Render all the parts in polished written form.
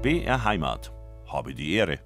BR Heimat. Habe die Ehre.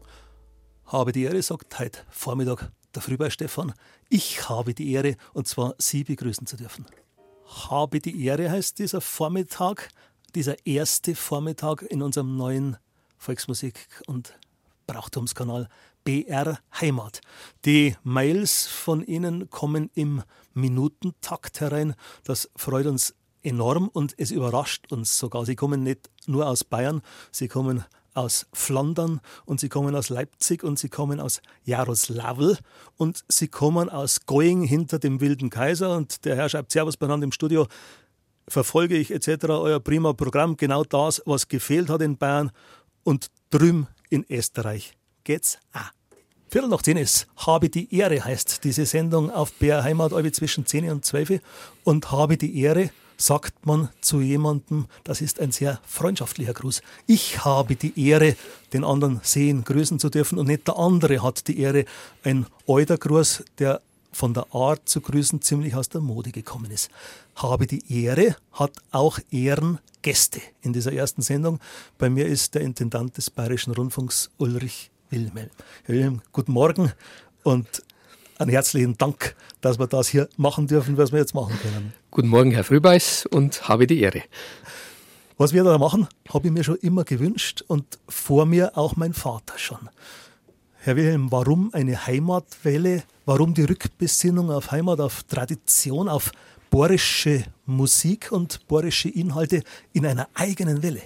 Habe die Ehre, sagt heute Vormittag der Frühbei Stefan. Ich habe die Ehre, und zwar Sie begrüßen zu dürfen. Habe die Ehre heißt dieser Vormittag, dieser erste Vormittag in unserem neuen Volksmusik- und Brauchtumskanal BR Heimat. Die Mails von Ihnen kommen im Minutentakt herein. Das freut uns enorm und es überrascht uns sogar. Sie kommen nicht nur aus Bayern, sie kommen aus Flandern und sie kommen aus Leipzig und sie kommen aus Jaroslawl und sie kommen aus Going hinter dem Wilden Kaiser. Und der Herr schreibt: Servus beieinander im Studio, verfolge ich etc. euer prima Programm, genau das, was gefehlt hat in Bayern und drüben in Österreich geht's auch. 10:15 ist Habe die Ehre, heißt diese Sendung auf BR Heimat, zwischen 10 und 12. Und habe die Ehre sagt man zu jemandem, das ist ein sehr freundschaftlicher Gruß. Ich habe die Ehre, den anderen sehen, grüßen zu dürfen, und nicht der andere hat die Ehre. Ein alter Gruß, der von der Art zu grüßen ziemlich aus der Mode gekommen ist. Habe die Ehre hat auch Ehrengäste in dieser ersten Sendung. Bei mir ist der Intendant des Bayerischen Rundfunks, Ulrich Wilhelm. Herr Wilhelm, guten Morgen und einen herzlichen Dank, dass wir das hier machen dürfen, was wir jetzt machen können. Guten Morgen, Herr Frühbeis, und habe die Ehre. Was wir da machen, habe ich mir schon immer gewünscht und vor mir auch mein Vater schon. Herr Wilhelm, warum eine Heimatwelle? Warum die Rückbesinnung auf Heimat, auf Tradition, auf bayerische Musik und bayerische Inhalte in einer eigenen Welle?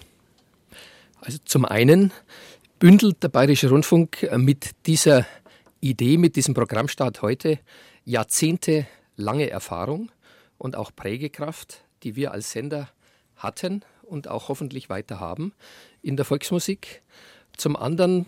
Also zum einen bündelt der Bayerische Rundfunk mit dieser Idee, mit diesem Programmstart heute jahrzehntelange Erfahrung und auch Prägekraft, die wir als Sender hatten und auch hoffentlich weiter haben in der Volksmusik. Zum anderen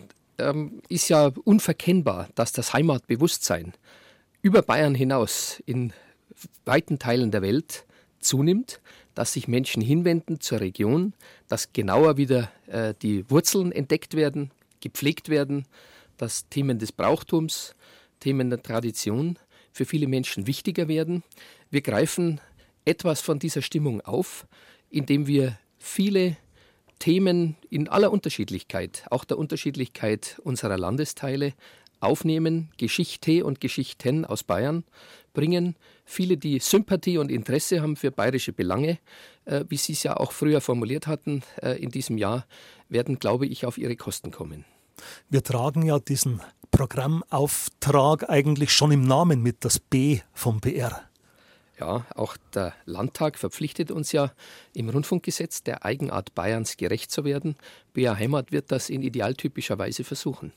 ist ja unverkennbar, dass das Heimatbewusstsein über Bayern hinaus in weiten Teilen der Welt zunimmt, dass sich Menschen hinwenden zur Region, dass genauer wieder die Wurzeln entdeckt werden, gepflegt werden, dass Themen des Brauchtums, Themen der Tradition für viele Menschen wichtiger werden. Wir greifen etwas von dieser Stimmung auf, indem wir viele Themen in aller Unterschiedlichkeit, auch der Unterschiedlichkeit unserer Landesteile, aufnehmen, Geschichte und Geschichten aus Bayern bringen. Viele, die Sympathie und Interesse haben für bayerische Belange, wie Sie es ja auch früher formuliert hatten in diesem Jahr, werden, glaube ich, auf ihre Kosten kommen. Wir tragen ja diesen Programmauftrag eigentlich schon im Namen mit, das B vom BR. Ja, auch der Landtag verpflichtet uns ja im Rundfunkgesetz, der Eigenart Bayerns gerecht zu werden. BR Heimat wird das in idealtypischer Weise versuchen.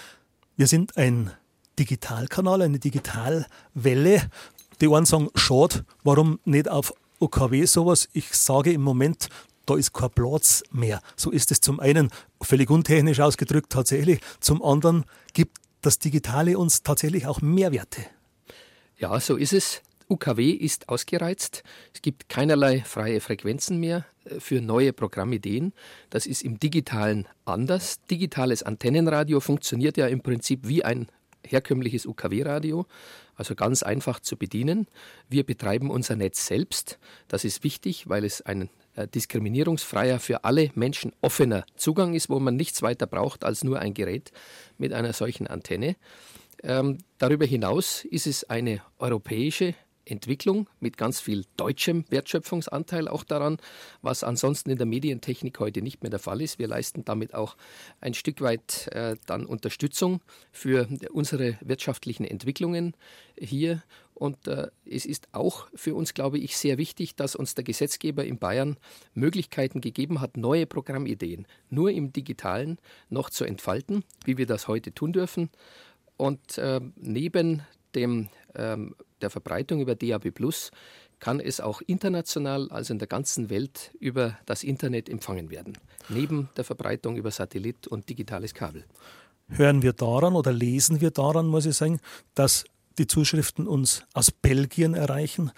Wir sind ein Digitalkanal, eine Digitalwelle. Die einen sagen, schade, warum nicht auf UKW sowas? Ich sage im Moment, da ist kein Platz mehr. So ist es zum einen völlig untechnisch ausgedrückt tatsächlich. Zum anderen gibt das Digitale uns tatsächlich auch Mehrwerte. Ja, so ist es. UKW ist ausgereizt. Es gibt keinerlei freie Frequenzen mehr für neue Programmideen. Das ist im Digitalen anders. Digitales Antennenradio funktioniert ja im Prinzip wie ein herkömmliches UKW-Radio, also ganz einfach zu bedienen. Wir betreiben unser Netz selbst. Das ist wichtig, weil es ein diskriminierungsfreier, für alle Menschen offener Zugang ist, wo man nichts weiter braucht als nur ein Gerät mit einer solchen Antenne. Darüber hinaus ist es eine europäische Entwicklung mit ganz viel deutschem Wertschöpfungsanteil auch daran, was ansonsten in der Medientechnik heute nicht mehr der Fall ist. Wir leisten damit auch ein Stück weit dann Unterstützung für unsere wirtschaftlichen Entwicklungen hier. Und es ist auch für uns, glaube ich, sehr wichtig, dass uns der Gesetzgeber in Bayern Möglichkeiten gegeben hat, neue Programmideen nur im Digitalen noch zu entfalten, wie wir das heute tun dürfen. Und neben der Verbreitung über DAB+ kann es auch international, also in der ganzen Welt, über das Internet empfangen werden. Neben der Verbreitung über Satellit und digitales Kabel. Hören wir daran oder lesen wir daran, muss ich sagen, dass die Zuschriften uns aus Belgien erreichen,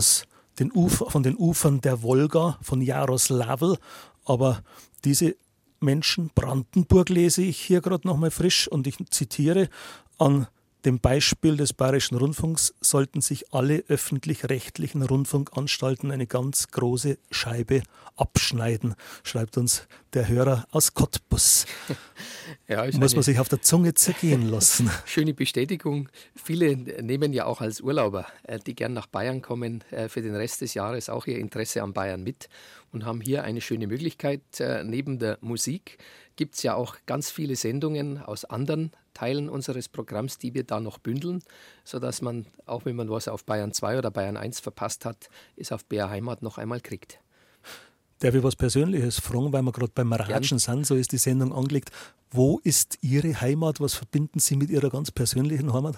von den Ufern der Wolga, von Jaroslawl. Aber diese Menschen, Brandenburg lese ich hier gerade nochmal frisch, und ich zitiere, an Dem Beispiel des Bayerischen Rundfunks sollten sich alle öffentlich-rechtlichen Rundfunkanstalten eine ganz große Scheibe abschneiden, schreibt uns der Hörer aus Cottbus. Ja, muss man sich auf der Zunge zergehen lassen. Schöne Bestätigung. Viele nehmen ja auch als Urlauber, die gern nach Bayern kommen, für den Rest des Jahres auch ihr Interesse an Bayern mit und haben hier eine schöne Möglichkeit. Neben der Musik gibt es ja auch ganz viele Sendungen aus anderen Teilen unseres Programms, die wir da noch bündeln, sodass man, auch wenn man was auf Bayern 2 oder Bayern 1 verpasst hat, es auf BR Heimat noch einmal kriegt. Darf ich was Persönliches fragen, weil wir gerade beim Ratschen sind, so ist die Sendung angelegt. Wo ist Ihre Heimat? Was verbinden Sie mit Ihrer ganz persönlichen Heimat?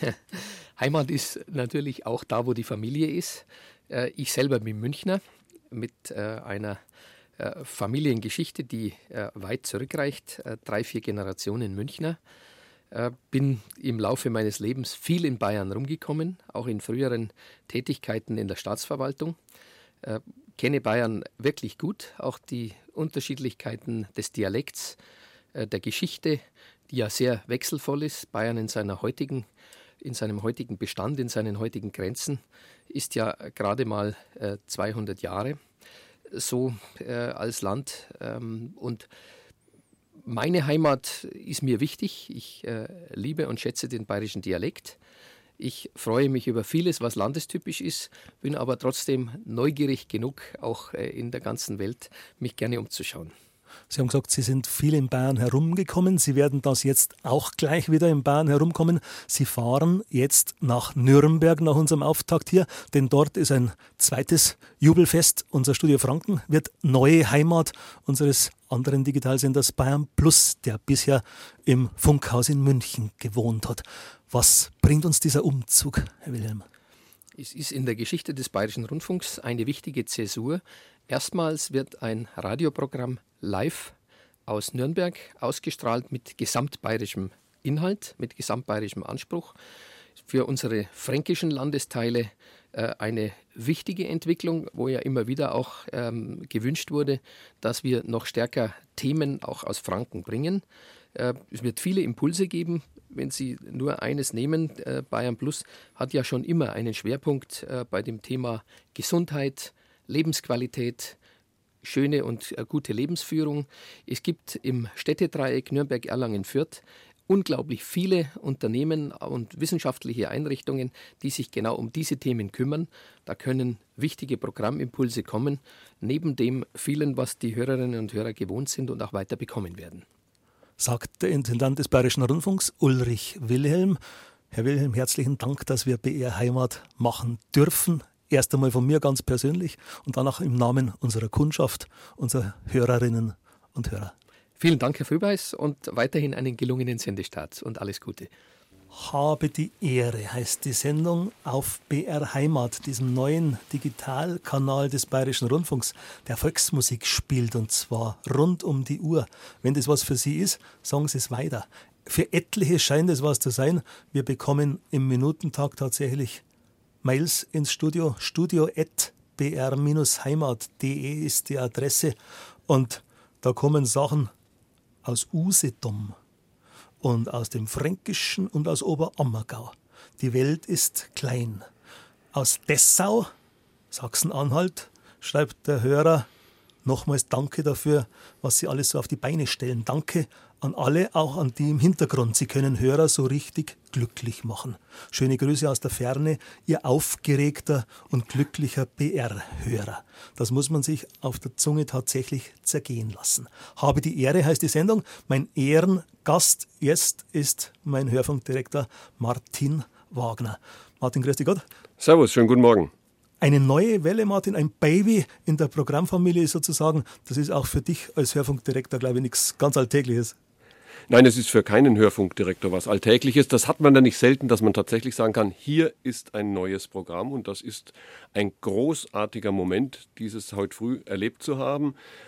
Heimat ist natürlich auch da, wo die Familie ist. Ich selber bin Münchner mit einer Familiengeschichte, die weit zurückreicht, 3-4 Generationen Münchner. Bin im Laufe meines Lebens viel in Bayern rumgekommen, auch in früheren Tätigkeiten in der Staatsverwaltung. Kenne Bayern wirklich gut, auch die Unterschiedlichkeiten des Dialekts, der Geschichte, die ja sehr wechselvoll ist. Bayern in seinem heutigen Bestand, in seinen heutigen Grenzen, ist ja gerade mal 200 Jahre so als Land. Und meine Heimat ist mir wichtig. Ich liebe und schätze den bayerischen Dialekt. Ich freue mich über vieles, was landestypisch ist, bin aber trotzdem neugierig genug, auch in der ganzen Welt mich gerne umzuschauen. Sie haben gesagt, Sie sind viel in Bayern herumgekommen. Sie werden das jetzt auch gleich wieder in Bayern herumkommen. Sie fahren jetzt nach Nürnberg nach unserem Auftakt hier, denn dort ist ein zweites Jubelfest. Unser Studio Franken wird neue Heimat unseres anderen Digitalsenders Bayern Plus, der bisher im Funkhaus in München gewohnt hat. Was bringt uns dieser Umzug, Herr Wilhelm? Es ist in der Geschichte des Bayerischen Rundfunks eine wichtige Zäsur. Erstmals wird ein Radioprogramm live aus Nürnberg ausgestrahlt mit gesamtbayerischem Inhalt, mit gesamtbayerischem Anspruch. Für unsere fränkischen Landesteile eine wichtige Entwicklung, wo ja immer wieder auch gewünscht wurde, dass wir noch stärker Themen auch aus Franken bringen. Es wird viele Impulse geben. Wenn Sie nur eines nehmen, Bayern Plus hat ja schon immer einen Schwerpunkt bei dem Thema Gesundheit, Lebensqualität, schöne und gute Lebensführung. Es gibt im Städtedreieck Nürnberg, Erlangen, Fürth unglaublich viele Unternehmen und wissenschaftliche Einrichtungen, die sich genau um diese Themen kümmern. Da können wichtige Programmimpulse kommen, neben dem vielen, was die Hörerinnen und Hörer gewohnt sind und auch weiter bekommen werden. Sagt der Intendant des Bayerischen Rundfunks, Ulrich Wilhelm. Herr Wilhelm, herzlichen Dank, dass wir BR Heimat machen dürfen. Erst einmal von mir ganz persönlich und danach im Namen unserer Kundschaft, unserer Hörerinnen und Hörer. Vielen Dank, Herr Frühbeis, und weiterhin einen gelungenen Sendestart und alles Gute. Habe die Ehre heißt die Sendung auf BR Heimat, diesem neuen Digitalkanal des Bayerischen Rundfunks, der Volksmusik spielt, und zwar rund um die Uhr. Wenn das was für Sie ist, sagen Sie es weiter. Für etliche scheint es was zu sein. Wir bekommen im Minutentag tatsächlich Mails ins Studio. studio@br-heimat.de ist die Adresse. Und da kommen Sachen aus Usedom und aus dem Fränkischen und aus Oberammergau. Die Welt ist klein. Aus Dessau, Sachsen-Anhalt, schreibt der Hörer, nochmals danke dafür, was Sie alles so auf die Beine stellen. Danke an alle, auch an die im Hintergrund. Sie können Hörer so richtig glücklich machen. Schöne Grüße aus der Ferne, Ihr aufgeregter und glücklicher BR-Hörer. Das muss man sich auf der Zunge tatsächlich zergehen lassen. Habe die Ehre heißt die Sendung. Mein Ehrengast jetzt ist mein Hörfunkdirektor Martin Wagner. Martin, grüß dich Gott. Servus, schönen guten Morgen. Eine neue Welle, Martin, ein Baby in der Programmfamilie sozusagen. Das ist auch für dich als Hörfunkdirektor, glaube ich, nichts ganz Alltägliches. Nein, es ist für keinen Hörfunkdirektor was Alltägliches. Das hat man dann nicht selten, dass man tatsächlich sagen kann, hier ist ein neues Programm, und das ist ein großartiger Moment, dieses heute früh erlebt zu haben.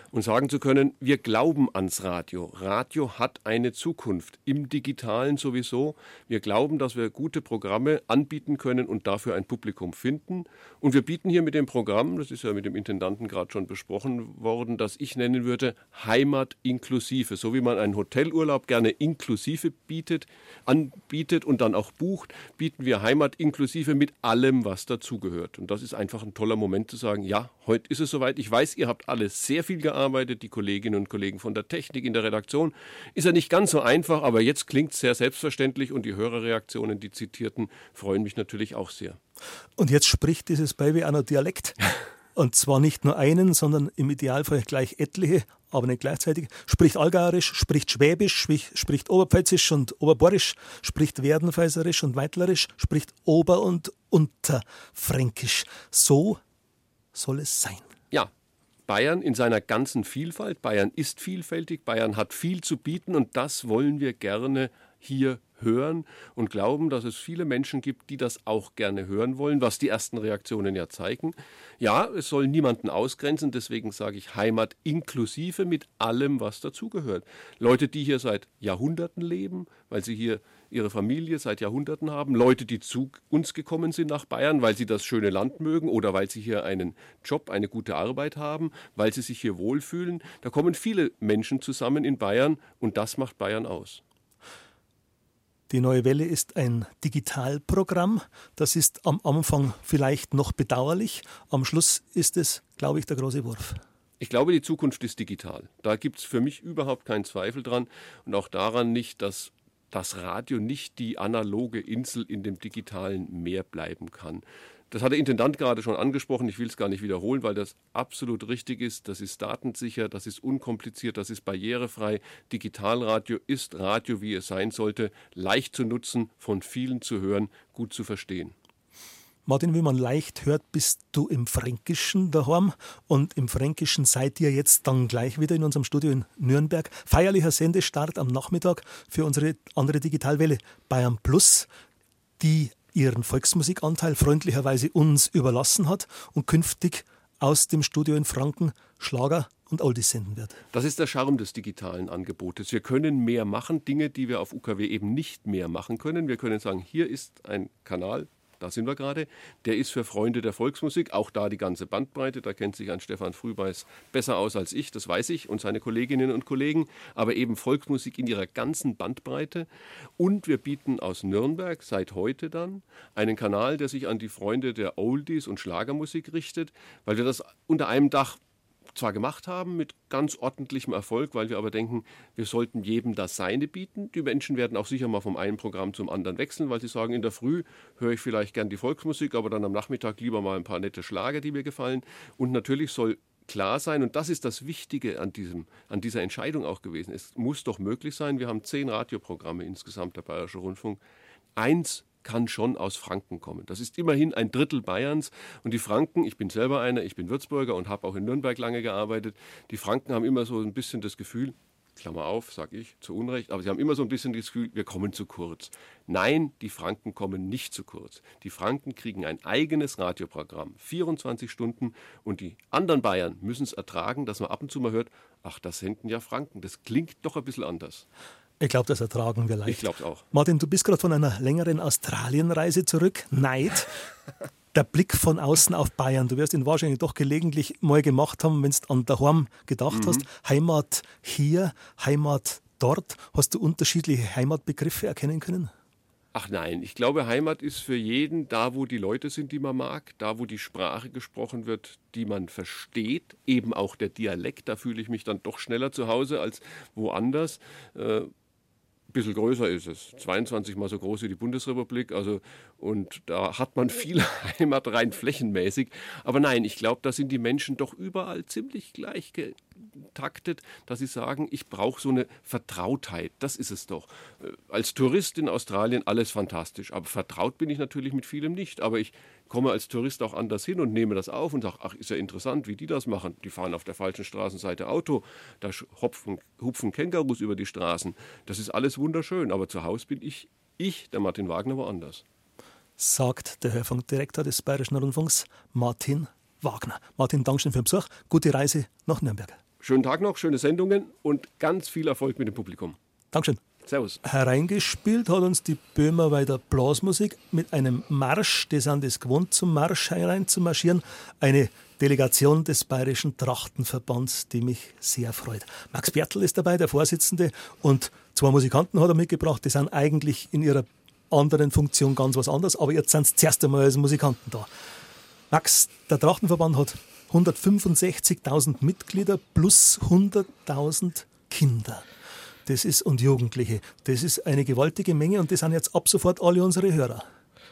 und sagen zu können, wir glauben ans Radio. Radio hat eine Zukunft, im Digitalen sowieso. Wir glauben, dass wir gute Programme anbieten können und dafür ein Publikum finden. Und wir bieten hier mit dem Programm, das ist ja mit dem Intendanten gerade schon besprochen worden, das ich nennen würde, Heimat inklusive. So wie man einen Hotelurlaub gerne inklusive anbietet und dann auch bucht, bieten wir Heimat inklusive mit allem, was dazugehört. Und das ist einfach ein toller Moment zu sagen, ja, heute ist es soweit. Ich weiß, ihr habt alle sehr viel gearbeitet, die Kolleginnen und Kollegen von der Technik in der Redaktion. Ist ja nicht ganz so einfach, aber jetzt klingt es sehr selbstverständlich und die Hörerreaktionen, die zitierten, freuen mich natürlich auch sehr. Und jetzt spricht dieses Baby auch noch Dialekt. Und zwar nicht nur einen, sondern im Idealfall gleich etliche, aber nicht gleichzeitig. Spricht Allgäuerisch, spricht Schwäbisch, spricht Oberpfälzisch und Oberborisch, spricht Werdenfelser und Weitlerisch, spricht Ober- und Unterfränkisch. So soll es sein. Ja, Bayern in seiner ganzen Vielfalt. Bayern ist vielfältig, Bayern hat viel zu bieten und das wollen wir gerne hier hören und glauben, dass es viele Menschen gibt, die das auch gerne hören wollen, was die ersten Reaktionen ja zeigen. Ja, es soll niemanden ausgrenzen, deswegen sage ich Heimat inklusive mit allem, was dazugehört. Leute, die hier seit Jahrhunderten leben, weil sie hier ihre Familie seit Jahrhunderten haben, Leute, die zu uns gekommen sind nach Bayern, weil sie das schöne Land mögen oder weil sie hier einen Job, eine gute Arbeit haben, weil sie sich hier wohlfühlen. Da kommen viele Menschen zusammen in Bayern und das macht Bayern aus. Die Neue Welle ist ein Digitalprogramm. Das ist am Anfang vielleicht noch bedauerlich. Am Schluss ist es, glaube ich, der große Wurf. Ich glaube, die Zukunft ist digital. Da gibt es für mich überhaupt keinen Zweifel dran und auch daran nicht, dass das Radio nicht die analoge Insel in dem digitalen Meer bleiben kann. Das hat der Intendant gerade schon angesprochen, ich will es gar nicht wiederholen, weil das absolut richtig ist. Das ist datensicher, das ist unkompliziert, das ist barrierefrei. Digitalradio ist Radio, wie es sein sollte, leicht zu nutzen, von vielen zu hören, gut zu verstehen. Martin, wie man leicht hört, bist du im Fränkischen daheim und im Fränkischen seid ihr jetzt dann gleich wieder in unserem Studio in Nürnberg. Feierlicher Sendestart am Nachmittag für unsere andere Digitalwelle Bayern Plus, die ihren Volksmusikanteil freundlicherweise uns überlassen hat und künftig aus dem Studio in Franken Schlager und Oldies senden wird. Das ist der Charme des digitalen Angebotes. Wir können mehr machen, Dinge, die wir auf UKW eben nicht mehr machen können. Wir können sagen, hier ist ein Kanal, da sind wir gerade, der ist für Freunde der Volksmusik, auch da die ganze Bandbreite, da kennt sich ein Stefan Frühbeiß besser aus als ich, das weiß ich, und seine Kolleginnen und Kollegen, aber eben Volksmusik in ihrer ganzen Bandbreite. Und wir bieten aus Nürnberg seit heute dann einen Kanal, der sich an die Freunde der Oldies und Schlagermusik richtet, weil wir das unter einem Dach zwar gemacht haben, mit ganz ordentlichem Erfolg, weil wir aber denken, wir sollten jedem das Seine bieten. Die Menschen werden auch sicher mal vom einen Programm zum anderen wechseln, weil sie sagen, in der Früh höre ich vielleicht gern die Volksmusik, aber dann am Nachmittag lieber mal ein paar nette Schlager, die mir gefallen. Und natürlich soll klar sein, und das ist das Wichtige an dieser Entscheidung auch gewesen, es muss doch möglich sein, wir haben 10 Radioprogramme insgesamt, der Bayerische Rundfunk, 1 kann schon aus Franken kommen. Das ist immerhin ein Drittel Bayerns. Und die Franken, ich bin selber einer, ich bin Würzburger und habe auch in Nürnberg lange gearbeitet. Die Franken haben immer so ein bisschen das Gefühl, Klammer auf, sage ich, zu Unrecht, aber sie haben immer so ein bisschen das Gefühl, wir kommen zu kurz. Nein, die Franken kommen nicht zu kurz. Die Franken kriegen ein eigenes Radioprogramm, 24 Stunden. Und die anderen Bayern müssen es ertragen, dass man ab und zu mal hört, ach, das senden ja Franken. Das klingt doch ein bisschen anders. Ich glaube, das ertragen wir leicht. Ich glaube es auch. Martin, du bist gerade von einer längeren Australienreise zurück. Neid. Der Blick von außen auf Bayern. Du wirst ihn wahrscheinlich doch gelegentlich mal gemacht haben, wenn du an daheim gedacht hast. Heimat hier, Heimat dort. Hast du unterschiedliche Heimatbegriffe erkennen können? Ach nein, ich glaube, Heimat ist für jeden da, wo die Leute sind, die man mag, da, wo die Sprache gesprochen wird, die man versteht, eben auch der Dialekt, da fühle ich mich dann doch schneller zu Hause als woanders. Ein bisschen größer ist es, 22 mal so groß wie die Bundesrepublik, also, und da hat man viel Heimat rein flächenmäßig. Aber nein, ich glaube, da sind die Menschen doch überall ziemlich gleich getaktet, dass sie sagen, ich brauche so eine Vertrautheit, das ist es doch. Als Tourist in Australien alles fantastisch, aber vertraut bin ich natürlich mit vielem nicht, aber ich komme als Tourist auch anders hin und nehme das auf und sage, ach, ist ja interessant, wie die das machen. Die fahren auf der falschen Straßenseite Auto, da hupfen Kängurus über die Straßen. Das ist alles wunderschön, aber zu Hause bin ich, der Martin Wagner, woanders. Sagt der Hörfunkdirektor des Bayerischen Rundfunks, Martin Wagner. Martin, Dankeschön für den Besuch. Gute Reise nach Nürnberg. Schönen Tag noch, schöne Sendungen und ganz viel Erfolg mit dem Publikum. Dankeschön. Servus. Hereingespielt hat uns die Böhmerweider Blasmusik mit einem Marsch, die sind es gewohnt, zum Marsch hereinzumarschieren, eine Delegation des Bayerischen Trachtenverbands, die mich sehr freut. Max Bertl ist dabei, der Vorsitzende, und 2 Musikanten hat er mitgebracht, die sind eigentlich in ihrer anderen Funktion ganz was anderes, aber jetzt sind sie zuerst einmal als Musikanten da. Max, der Trachtenverband hat 165.000 Mitglieder plus 100.000 Kinder. Das ist, und Jugendliche. Das ist eine gewaltige Menge und das sind jetzt ab sofort alle unsere Hörer.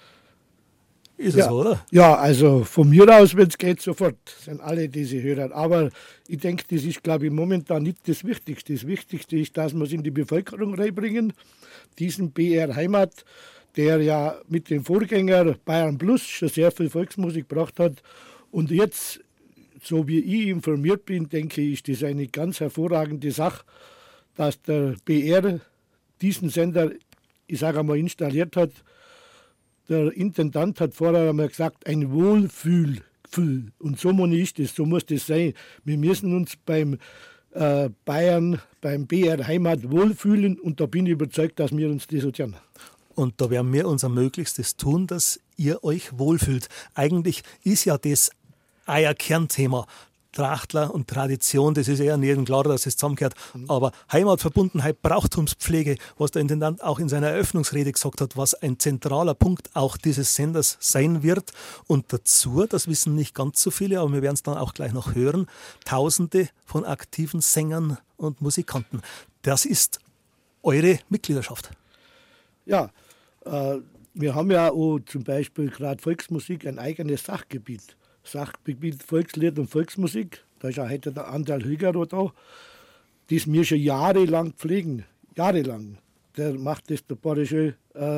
Ist es so, oder? Ja, also von mir aus, wenn es geht, sofort sind alle diese Hörer. Aber ich denke, das ist, glaube ich, momentan nicht das Wichtigste. Das Wichtigste ist, dass wir es in die Bevölkerung reinbringen. Diesen BR Heimat, der ja mit dem Vorgänger Bayern Plus schon sehr viel Volksmusik gebracht hat. Und jetzt, so wie ich informiert bin, denke ich, ist das eine ganz hervorragende Sache, dass der BR diesen Sender, ich sage einmal, installiert hat. Der Intendant hat vorher einmal gesagt, ein Wohlfühlgefühl. Und so ist das, so muss das sein. Wir müssen uns beim Bayern, beim BR Heimat wohlfühlen und da bin ich überzeugt, dass wir uns das so tun. Und da werden wir unser Möglichstes tun, dass ihr euch wohlfühlt. Eigentlich ist ja das euer Kernthema. Trachtler und Tradition, das ist eher jedem klar, dass es zusammengehört. Aber Heimatverbundenheit, Brauchtumspflege, was der Intendant auch in seiner Eröffnungsrede gesagt hat, was ein zentraler Punkt auch dieses Senders sein wird. Und dazu, das wissen nicht ganz so viele, aber wir werden es dann auch gleich noch hören, Tausende von aktiven Sängern und Musikanten. Das ist eure Mitgliedschaft. Ja, wir haben ja auch zum Beispiel gerade Volksmusik ein eigenes Sachgebiet Volkslied und Volksmusik. Da ist auch heute der Andal Hügaro da, das wir schon jahrelang pflegen. Jahrelang. Der macht das der Bayerische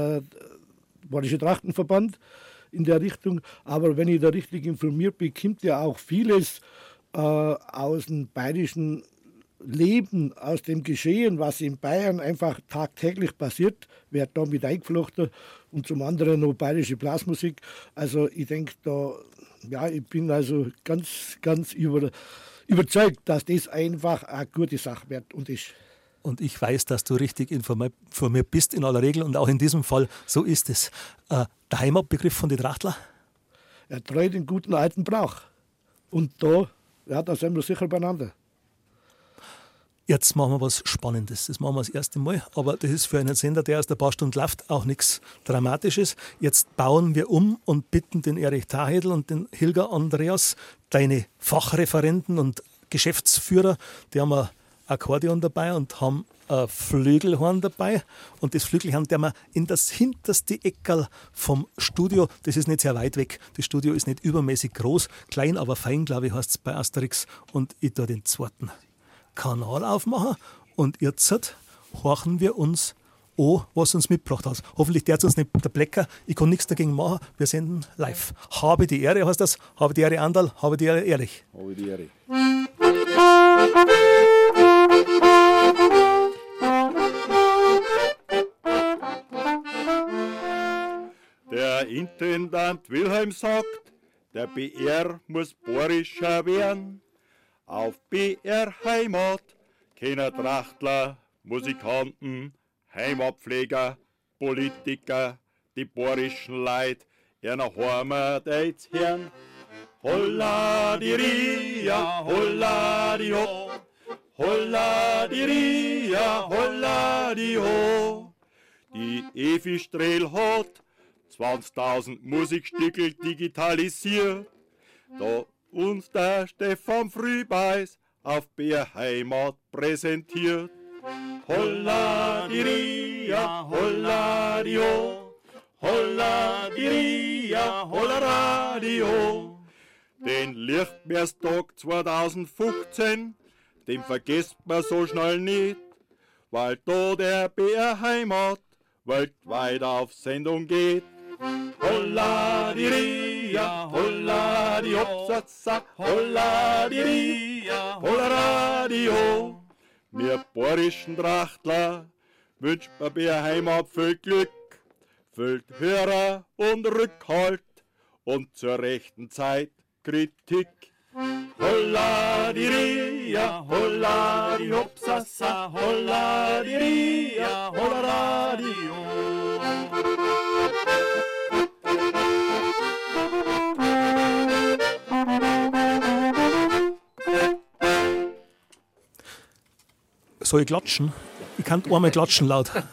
Trachtenverband in der Richtung. Aber wenn ich da richtig informiert bin, kommt ja auch vieles aus dem bayerischen Leben, aus dem Geschehen, was in Bayern einfach tagtäglich passiert, wird da mit eingeflochten und zum anderen noch bayerische Blasmusik. Also ich denke da, ja, ich bin also ganz überzeugt, dass das einfach eine gute Sache wird und ist. Und ich weiß, dass du richtig informiert bist in aller Regel und auch in diesem Fall, so ist es. Der Heimatbegriff von den Trachtler? Er treu den guten alten Brauch. Und da sind wir sicher beieinander. Jetzt machen wir was Spannendes. Das machen wir das erste Mal, aber das ist für einen Sender, der erst ein paar Stunden läuft, auch nichts Dramatisches. Jetzt bauen wir um und bitten den Erich Tahedl und den Hilger Andreas, deine Fachreferenten und Geschäftsführer, die haben ein Akkordeon dabei und haben ein Flügelhorn dabei. Und das Flügelhorn, der wir in das hinterste Eckerl vom Studio, das ist nicht sehr weit weg, das Studio ist nicht übermäßig groß, klein, aber fein, glaube ich, heißt es bei Asterix. Und ich da den zweiten Kanal aufmachen und jetzt horchen wir uns an, was uns mitgebracht hat. Hoffentlich darf uns nicht der Blecker, ich kann nichts dagegen machen, wir senden live. Habe die Ehre heißt das, habe die Ehre Andal, habe die Ehre Erich. Habe die Ehre. Der Intendant Wilhelm sagt, der BR muss bayerischer werden. Auf BR Heimat kennen Trachtler, Musikanten, Heimatpfleger, Politiker, die bayerischen Leute, einer Heimat jetzt hören. Holla die Ria, holla die ho, holla die Ria, holla die ho. Die Evi Strehl hat 20.000 Musikstücke digitalisiert. Da uns der Stefan Frühbeis auf BR Heimat präsentiert. Holla die Ria, holla die ho, holla die Ria, holla Radio. Den Lichtmeerstag 2015, den vergisst man so schnell nicht, weil da der BR Heimat weltweit auf Sendung geht. Holla die Ria, holla die Hopsatza, holla die Ria, holla Radio. Wir bayerischen Trachtler wünscht man BR Heimat viel Glück, viel Hörer und Rückhalt und zur rechten Zeit Kritik. holla di ria, holla di hopsasa, holla di ria, holla radio. Soll ich klatschen? Ich kann einmal klatschen laut. Sind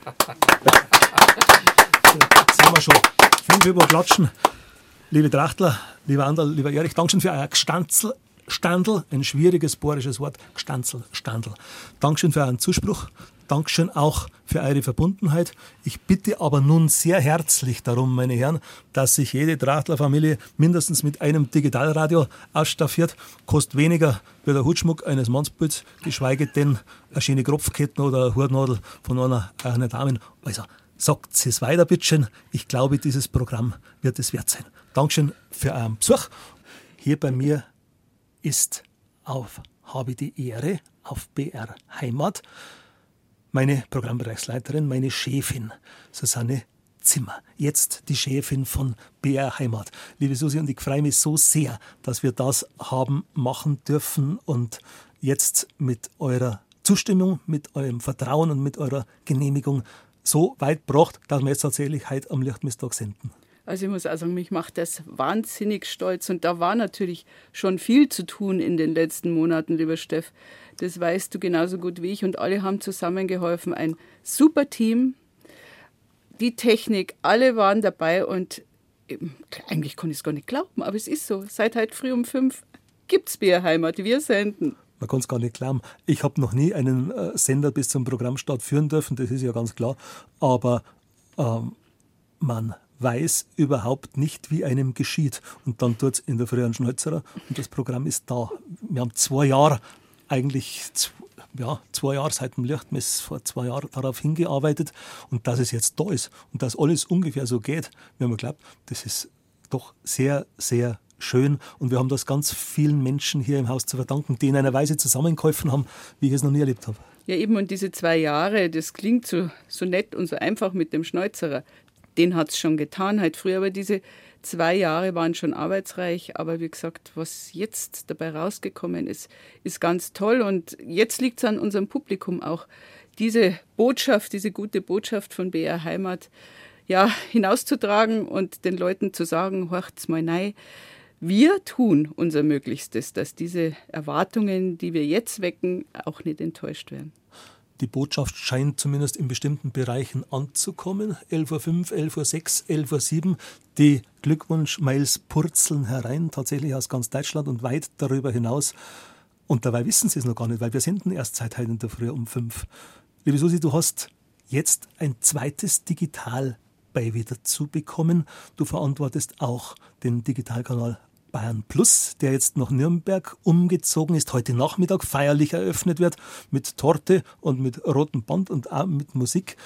wir schon. 5 über klatschen. Liebe Trachtler, lieber Anderl, lieber Erich, Dankeschön für euer Gstanzl, ein schwieriges bohrisches Wort, Gstanzl. Dankeschön für euren Zuspruch. Dankeschön auch für eure Verbundenheit. Ich bitte aber nun sehr herzlich darum, meine Herren, dass sich jede Trachtler-Familie mindestens mit einem Digitalradio ausstaffiert. Kostet weniger wie der Hutschmuck eines Mannsbilds, geschweige denn eine schöne Kropfketten oder eine Hutnadel von einer Dame. Also sagt es weiter, bitteschön. Ich glaube, dieses Programm wird es wert sein. Dankeschön für euren Besuch. Hier bei mir ist habe ich die Ehre auf BR Heimat meine Programmbereichsleiterin, meine Chefin, Susanne Zimmer. Jetzt die Chefin von BR Heimat. Liebe Susi, und ich freue mich so sehr, dass wir das haben machen dürfen und jetzt mit eurer Zustimmung, mit eurem Vertrauen und mit eurer Genehmigung so weit gebracht, dass wir jetzt tatsächlich heute am Lichtmesstag senden. Also ich muss auch sagen, mich macht das wahnsinnig stolz. Und da war natürlich schon viel zu tun in den letzten Monaten, lieber Steff. Das weißt du genauso gut wie ich. Und alle haben zusammengeholfen. Ein super Team, die Technik, alle waren dabei. Und eigentlich kann ich es gar nicht glauben, aber es ist so. Seit heute früh um 5 gibt es BR Heimat. Wir senden. Man kann es gar nicht glauben. Ich habe noch nie einen Sender bis zum Programmstart führen dürfen, das ist ja ganz klar. Aber man weiß überhaupt nicht, wie einem geschieht. Und dann tut es in der Früh einen Schnäuzerer und das Programm ist da. Wir haben 2 Jahre, eigentlich 2 Jahre seit dem Lichtmess, vor 2 Jahren darauf hingearbeitet. Und dass es jetzt da ist und dass alles ungefähr so geht, wie man glaubt, das ist doch sehr, sehr schön. Und wir haben das ganz vielen Menschen hier im Haus zu verdanken, die in einer Weise zusammengeholfen haben, wie ich es noch nie erlebt habe. Ja eben, und diese 2 Jahre, das klingt so nett und so einfach mit dem Schnäuzerer. Den hat es schon getan halt früher, aber diese 2 Jahre waren schon arbeitsreich. Aber wie gesagt, was jetzt dabei rausgekommen ist, ist ganz toll. Und jetzt liegt es an unserem Publikum auch, diese Botschaft, diese gute Botschaft von BR Heimat hinauszutragen und den Leuten zu sagen, horcht's mal rein. Wir tun unser Möglichstes, dass diese Erwartungen, die wir jetzt wecken, auch nicht enttäuscht werden. Die Botschaft scheint zumindest in bestimmten Bereichen anzukommen. 11.05 Uhr, 11.06 Uhr, 11.07 Uhr. Die Glückwunsch-Mails purzeln herein, tatsächlich aus ganz Deutschland und weit darüber hinaus. Und dabei wissen sie es noch gar nicht, weil wir senden erst seit heute in der Früh um 5. Liebe Susi, du hast jetzt ein zweites Digital wieder zu bekommen. Du verantwortest auch den Digitalkanal Bayern Plus, der jetzt nach Nürnberg umgezogen ist, heute Nachmittag feierlich eröffnet wird, mit Torte und mit rotem Band und auch mit Musik.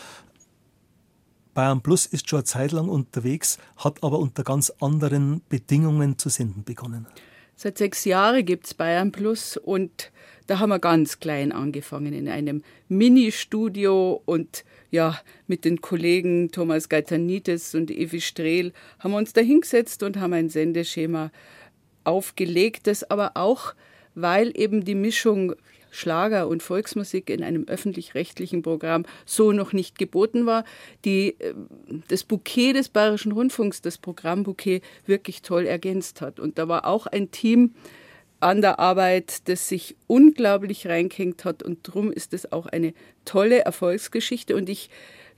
Bayern Plus ist schon eine Zeit lang unterwegs, hat aber unter ganz anderen Bedingungen zu senden begonnen. Seit 6 Jahren gibt es Bayern Plus und da haben wir ganz klein angefangen in einem Ministudio und mit den Kollegen Thomas Gaetanitis und Evi Strehl haben wir uns da hingesetzt und haben ein Sendeschema aufgelegt, das aber auch, weil eben die Mischung Schlager und Volksmusik in einem öffentlich-rechtlichen Programm so noch nicht geboten war, das Bouquet des Bayerischen Rundfunks, das Programmbouquet, wirklich toll ergänzt hat. Und da war auch ein Team an der Arbeit, das sich unglaublich reingehängt hat. Und darum ist es auch eine tolle Erfolgsgeschichte. Und ich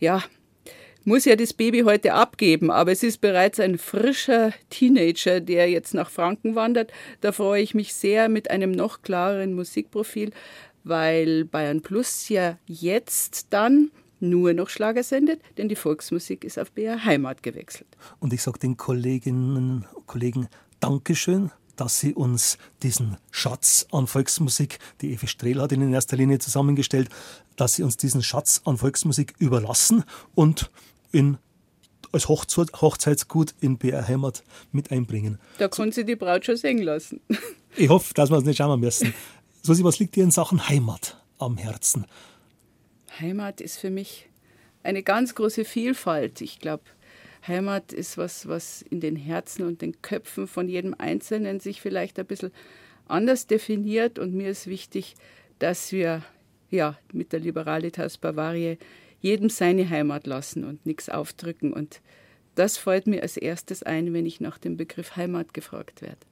muss ja das Baby heute abgeben, aber es ist bereits ein frischer Teenager, der jetzt nach Franken wandert. Da freue ich mich sehr mit einem noch klareren Musikprofil, weil Bayern Plus ja jetzt dann nur noch Schlager sendet, denn die Volksmusik ist auf BR Heimat gewechselt. Und ich sage den Kolleginnen und Kollegen Dankeschön, dass sie uns diesen Schatz an Volksmusik, die Evi Strehl hat ihn in erster Linie zusammengestellt, dass sie uns diesen Schatz an Volksmusik überlassen und als Hochzeitsgut in BR Heimat mit einbringen. Da kann sie die Braut schon singen lassen. Ich hoffe, dass wir es nicht schauen müssen. Susi, was liegt dir in Sachen Heimat am Herzen? Heimat ist für mich eine ganz große Vielfalt. Ich glaube, Heimat ist was in den Herzen und den Köpfen von jedem Einzelnen sich vielleicht ein bisschen anders definiert. Und mir ist wichtig, dass wir mit der Liberalitas Bavariae jedem seine Heimat lassen und nichts aufdrücken. Und das fällt mir als erstes ein, wenn ich nach dem Begriff Heimat gefragt werde.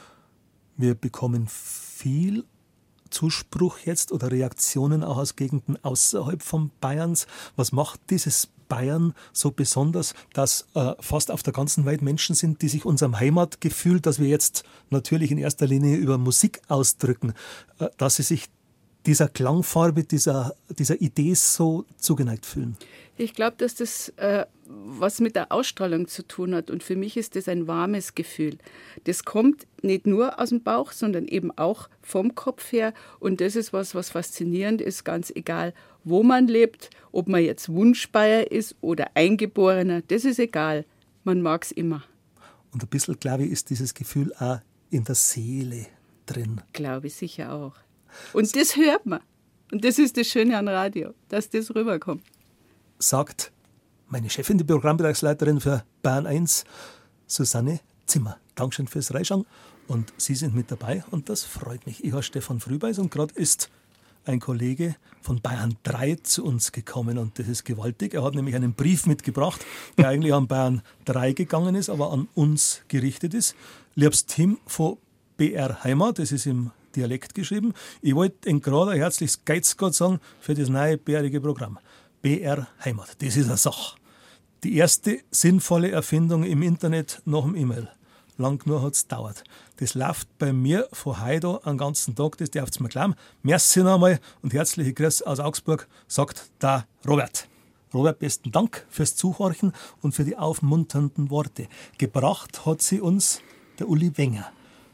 Wir bekommen viel Zuspruch jetzt oder Reaktionen auch aus Gegenden außerhalb von Bayerns. Was macht dieses Bayern so besonders, dass fast auf der ganzen Welt Menschen sind, die sich unserem Heimatgefühl, das wir jetzt natürlich in erster Linie über Musik ausdrücken, dass sie sich dieser Klangfarbe, dieser Idee so zugeneigt fühlen? Ich glaube, dass das was mit der Ausstrahlung zu tun hat. Und für mich ist das ein warmes Gefühl. Das kommt nicht nur aus dem Bauch, sondern eben auch vom Kopf her. Und das ist was faszinierend ist, ganz egal, wo man lebt, ob man jetzt Wunschbayer ist oder Eingeborener, das ist egal. Man mag es immer. Und ein bisschen, glaube ich, ist dieses Gefühl auch in der Seele drin. Glaube ich sicher auch. Und das hört man. Und das ist das Schöne an Radio, dass das rüberkommt. Sagt meine Chefin, die Programmbereichsleiterin für Bayern 1, Susanne Zimmer. Dankeschön fürs Reinschauen. Und Sie sind mit dabei und das freut mich. Ich heiße Stefan Frühbeis und gerade ist ein Kollege von Bayern 3 zu uns gekommen und das ist gewaltig. Er hat nämlich einen Brief mitgebracht, der eigentlich an Bayern 3 gegangen ist, aber an uns gerichtet ist. Liebes Team von BR Heimat, das ist im Dialekt geschrieben. Ich wollte Ihnen gerade ein herzliches Geizgott sagen für das neue bärige Programm. BR Heimat, das ist eine Sache. Die erste sinnvolle Erfindung im Internet nach dem E-Mail. Lang genug hat es gedauert. Das läuft bei mir von heute einen ganzen Tag, das dürft ihr mir glauben. Merci nochmal und herzliche Grüße aus Augsburg, sagt der Robert. Robert, besten Dank fürs Zuhorchen und für die aufmunternden Worte. Gebracht hat sie uns der Uli Wenger.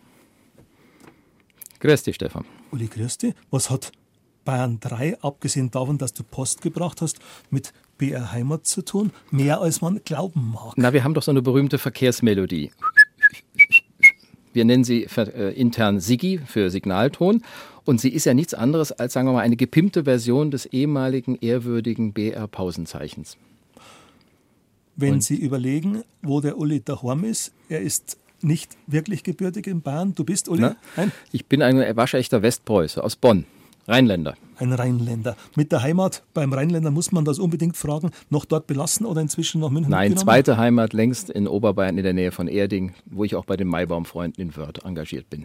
Grüß dich, Stefan. Uli, grüß dich. Was hat Bayern 3, abgesehen davon, dass du Post gebracht hast, mit BR Heimat zu tun? Mehr als man glauben mag. Na, wir haben doch so eine berühmte Verkehrsmelodie. Wir nennen sie intern Sigi für Signalton. Und sie ist ja nichts anderes als, sagen wir mal, eine gepimpte Version des ehemaligen ehrwürdigen BR-Pausenzeichens. Wenn Sie überlegen, wo der Uli daheim ist, er ist nicht wirklich gebürtig in Bayern. Du bist, Uli? Nein? Ich bin ein waschechter Westpreuße aus Bonn. Rheinländer. Ein Rheinländer. Mit der Heimat beim Rheinländer muss man das unbedingt fragen, noch dort belassen oder inzwischen nach München Nein, mitgenommen? Zweite Heimat längst in Oberbayern in der Nähe von Erding, wo ich auch bei den Maibaumfreunden in Wörth engagiert bin.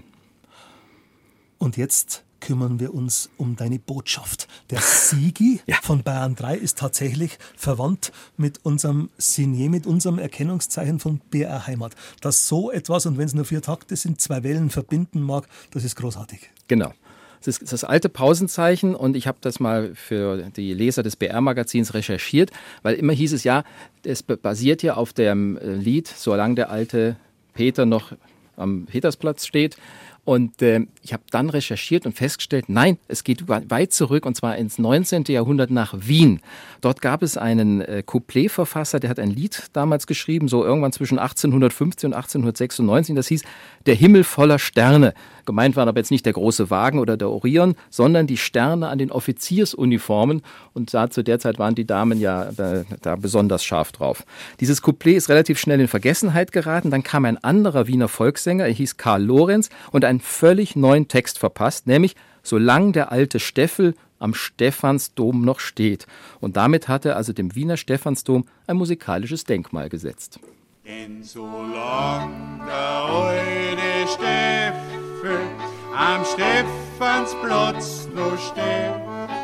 Und jetzt kümmern wir uns um deine Botschaft. Der Sigi von Bayern 3 ist tatsächlich verwandt mit unserem Signet, mit unserem Erkennungszeichen von BR Heimat. Dass so etwas, und wenn es nur 4 Takte sind, 2 Wellen verbinden mag, das ist großartig. Genau. Das ist das alte Pausenzeichen und ich habe das mal für die Leser des BR-Magazins recherchiert, weil immer hieß es ja, es basiert ja auf dem Lied, solange der alte Peter noch am Petersplatz steht. Und ich habe dann recherchiert und festgestellt, nein, es geht weit zurück und zwar ins 19. Jahrhundert nach Wien. Dort gab es einen Coupletverfasser, der hat ein Lied damals geschrieben, so irgendwann zwischen 1850 und 1896. Das hieß Der Himmel voller Sterne. Gemeint waren aber jetzt nicht der große Wagen oder der Orion, sondern die Sterne an den Offiziersuniformen. Und zu der Zeit waren die Damen ja da besonders scharf drauf. Dieses Couplet ist relativ schnell in Vergessenheit geraten. Dann kam ein anderer Wiener Volkssänger, er hieß Karl Lorenz, und einen völlig neuen Text verpasst, nämlich Solang der alte Steffel am Stephansdom noch steht. Und damit hat er also dem Wiener Stephansdom ein musikalisches Denkmal gesetzt. Denn solang der alte Steffel am Stephansplatz noch steht,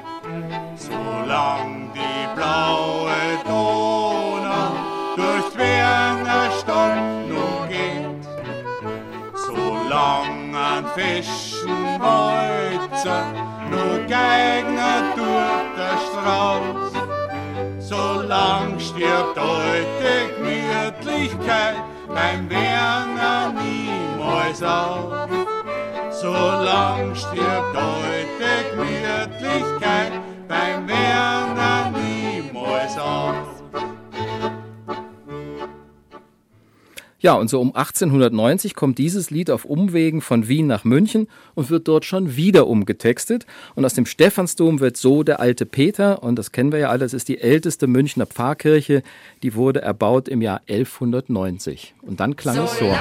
solang die blaue Donau durch Werner Stadt noch geht, solang an fischen Walzer noch Geigner durch der Strauß, solang stirbt alte Gemütlichkeit beim Werner niemals auf. Solang stirbt alte Gemütlichkeit beim Werner niemals auf. Ja, und so um 1890 kommt dieses Lied auf Umwegen von Wien nach München und wird dort schon wieder umgetextet. Und aus dem Stephansdom wird so der alte Peter, und das kennen wir ja alle, das ist die älteste Münchner Pfarrkirche, die wurde erbaut im Jahr 1190. Und dann klang es so.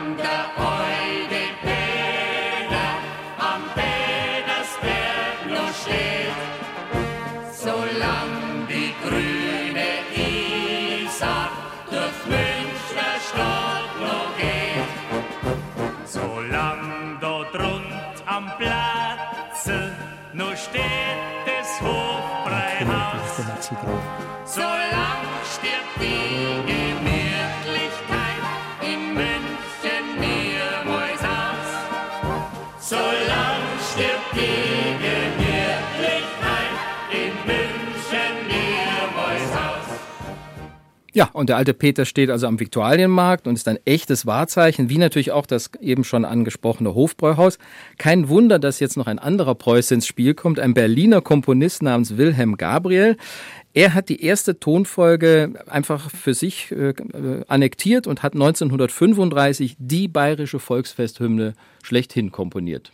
Nur steht das Hofbräuhaus, solang stirbt die Gemütlichkeit in München niemals aus. Solang stirbt die Gemütlichkeit in München niemals aus. Ja, und der alte Peter steht also am Viktualienmarkt und ist ein echtes Wahrzeichen, wie natürlich auch das eben schon angesprochene Hofbräuhaus. Kein Wunder, dass jetzt noch ein anderer Preuße ins Spiel kommt, ein Berliner Komponist namens Wilhelm Gabriel. Er hat die erste Tonfolge einfach für sich annektiert und hat 1935 die bayerische Volksfesthymne schlechthin komponiert.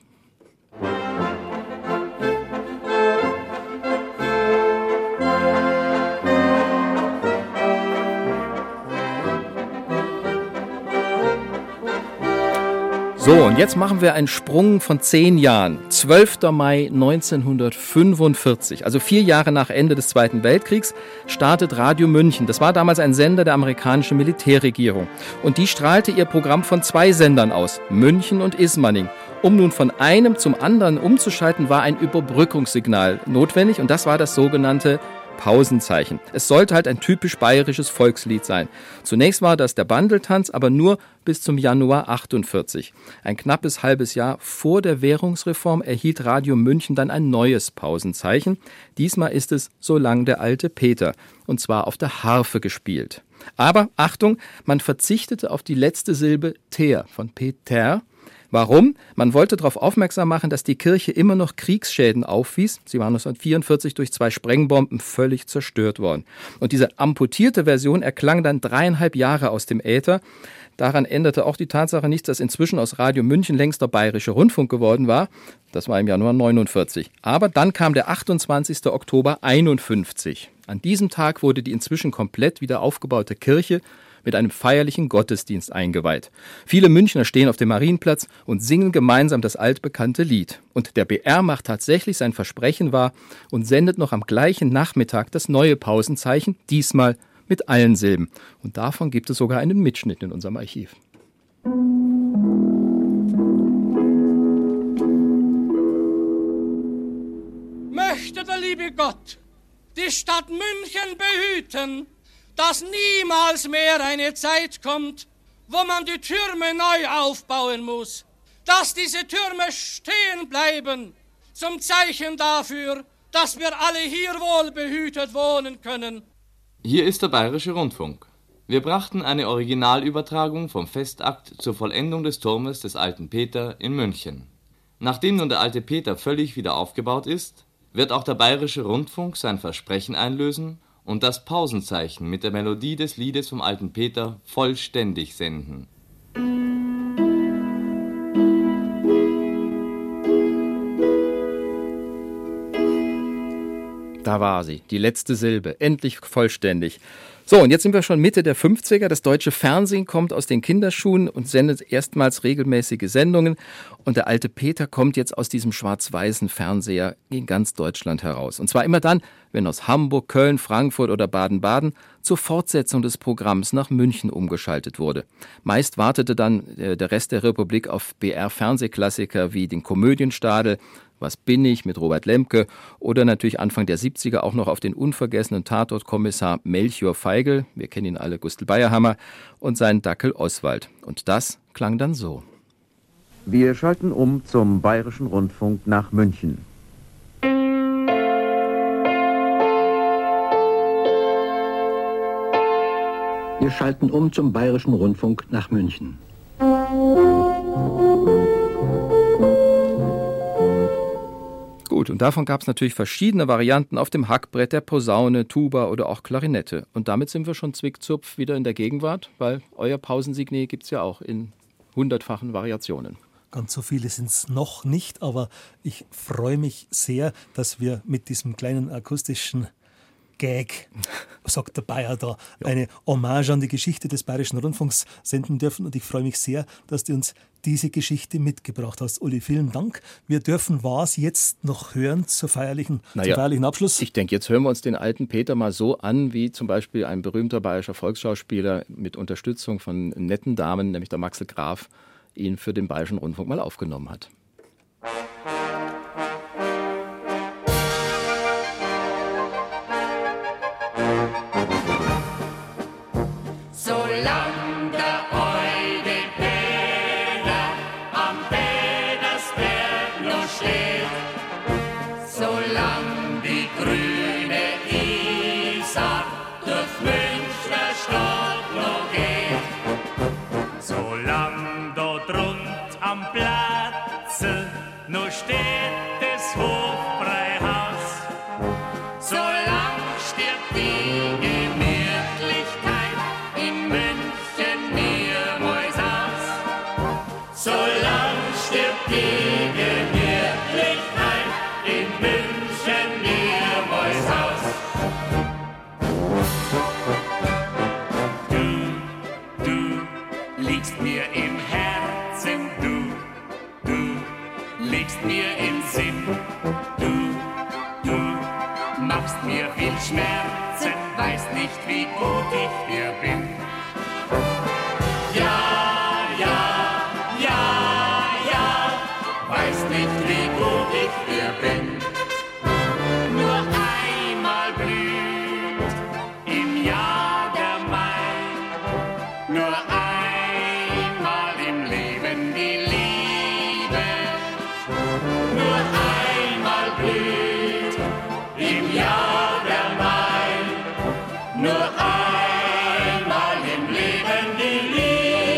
So, und jetzt machen wir einen Sprung von 10 Jahren. 12. Mai 1945, also 4 Jahre nach Ende des Zweiten Weltkriegs, startet Radio München. Das war damals ein Sender der amerikanischen Militärregierung. Und die strahlte ihr Programm von 2 Sendern aus, München und Ismaning. Um nun von einem zum anderen umzuschalten, war ein Überbrückungssignal notwendig, und das war das sogenannte Pausenzeichen. Es sollte halt ein typisch bayerisches Volkslied sein. Zunächst war das der Bandeltanz, aber nur bis zum Januar 48. Ein knappes halbes Jahr vor der Währungsreform erhielt Radio München dann ein neues Pausenzeichen. Diesmal ist es "Solang der alte Peter", und zwar auf der Harfe gespielt. Aber, Achtung, man verzichtete auf die letzte Silbe "ter" von Peter. Warum? Man wollte darauf aufmerksam machen, dass die Kirche immer noch Kriegsschäden aufwies. Sie waren 1944 durch 2 Sprengbomben völlig zerstört worden. Und diese amputierte Version erklang dann 3,5 Jahre aus dem Äther. Daran änderte auch die Tatsache nichts, dass inzwischen aus Radio München längst der Bayerische Rundfunk geworden war. Das war im Januar 49. Aber dann kam der 28. Oktober 51. An diesem Tag wurde die inzwischen komplett wieder aufgebaute Kirche mit einem feierlichen Gottesdienst eingeweiht. Viele Münchner stehen auf dem Marienplatz und singen gemeinsam das altbekannte Lied. Und der BR macht tatsächlich sein Versprechen wahr und sendet noch am gleichen Nachmittag das neue Pausenzeichen, diesmal mit allen Silben. Und davon gibt es sogar einen Mitschnitt in unserem Archiv. Möchte der liebe Gott die Stadt München behüten, dass niemals mehr eine Zeit kommt, wo man die Türme neu aufbauen muss, dass diese Türme stehen bleiben, zum Zeichen dafür, dass wir alle hier wohl behütet wohnen können. Hier ist der Bayerische Rundfunk. Wir brachten eine Originalübertragung vom Festakt zur Vollendung des Turmes des alten Peter in München. Nachdem nun der alte Peter völlig wieder aufgebaut ist, wird auch der Bayerische Rundfunk sein Versprechen einlösen und das Pausenzeichen mit der Melodie des Liedes vom alten Peter vollständig senden. Da war sie, die letzte Silbe, endlich vollständig. So, und jetzt sind wir schon Mitte der 50er. Das deutsche Fernsehen kommt aus den Kinderschuhen und sendet erstmals regelmäßige Sendungen. Und der alte Peter kommt jetzt aus diesem schwarz-weißen Fernseher in ganz Deutschland heraus. Und zwar immer dann, wenn aus Hamburg, Köln, Frankfurt oder Baden-Baden zur Fortsetzung des Programms nach München umgeschaltet wurde. Meist wartete dann der Rest der Republik auf BR-Fernsehklassiker wie den Komödienstadel, Was bin ich mit Robert Lemke oder natürlich Anfang der 70er auch noch auf den unvergessenen Tatortkommissar Melchior Feigl, wir kennen ihn alle, Gustl Bayerhammer, und seinen Dackel Oswald. Und das klang dann so. Wir schalten um zum Bayerischen Rundfunk nach München. Wir schalten um zum Bayerischen Rundfunk nach München. Gut, und Und davon gab es natürlich verschiedene Varianten auf dem Hackbrett, der Posaune, Tuba oder auch Klarinette. Und damit sind wir schon zwickzupf wieder in der Gegenwart, weil euer Pausensignet gibt es ja auch in 100-fachen Variationen. Ganz so viele sind es noch nicht, aber ich freue mich sehr, dass wir mit diesem kleinen akustischen Gag, sagt der Bayer da, eine Hommage an die Geschichte des Bayerischen Rundfunks senden dürfen. Und ich freue mich sehr, dass du uns diese Geschichte mitgebracht hast. Uli, vielen Dank. Wir dürfen was jetzt noch hören zum feierlichen Abschluss? Ich denke, jetzt hören wir uns den alten Peter mal so an, wie zum Beispiel ein berühmter bayerischer Volksschauspieler mit Unterstützung von netten Damen, nämlich der Maxel Graf, ihn für den Bayerischen Rundfunk mal aufgenommen hat. Solang der alte Peter am Petersberg noch steht, solang die grüne Isar durch Münchner Stadt noch geht, solang dort rund am Platze noch steht das Hofbräuhaus, solang stirbt die Gemütlichkeit in München niemals aus. Solang stirbt die Gemütlichkeit in München niemals aus. Du liegst mir im Herzen, du liegst mir im Sinn, du machst mir viel Schmerzen, weißt nicht, wie gut ich dir bin. Weiß nicht, wie gut ich dir bin. Nur einmal blüht im Jahr der Mai, nur einmal im Leben die Liebe, nur einmal blüht im Jahr der Mai, nur einmal im Leben die Liebe.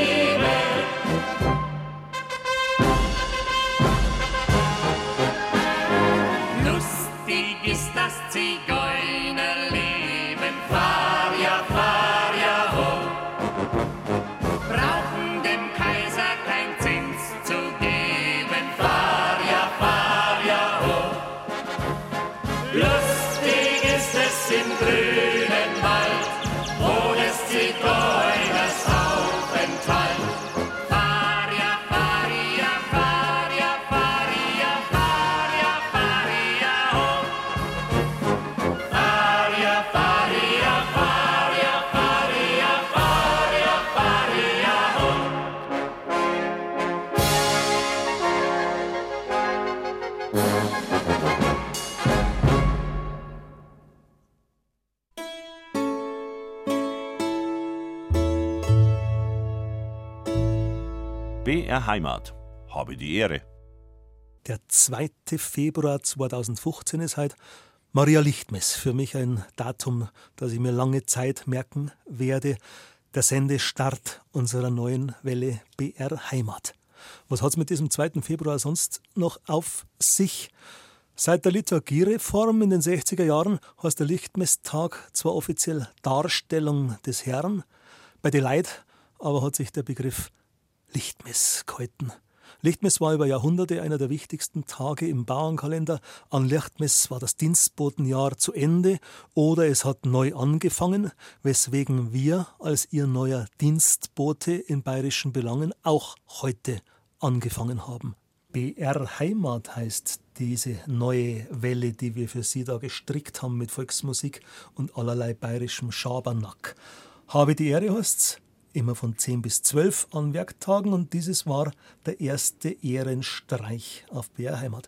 Lustig ist das Zigeunerleben, fahr ja hoch, brauchen dem Kaiser kein Zins zu geben, fahr ja hoch. Lustig ist es im grünen Wald, wo des Zigeuners Aufenthalt. Fahr ja hoch. Fahr ja hoch. BR Heimat. Habe die Ehre. Der 2. Februar 2015 ist heute Maria Lichtmess. Für mich ein Datum, das ich mir lange Zeit merken werde. Der Sendestart unserer neuen Welle BR Heimat. Was hat es mit diesem 2. Februar sonst noch auf sich? Seit der Liturgiereform in den 60er Jahren heißt der Lichtmesstag zwar offiziell Darstellung des Herrn, bei den Leid aber hat sich der Begriff Lichtmess gehalten. Lichtmess war über Jahrhunderte einer der wichtigsten Tage im Bauernkalender. An Lichtmess war das Dienstbotenjahr zu Ende oder es hat neu angefangen, weswegen wir als ihr neuer Dienstbote in bayerischen Belangen auch heute angefangen haben. BR Heimat heißt diese neue Welle, die wir für Sie da gestrickt haben mit Volksmusik und allerlei bayerischem Schabernack. Habe die Ehre heißt's. Immer von 10 bis 12 an Werktagen und dieses war der erste Ehrenstreich auf BR Heimat.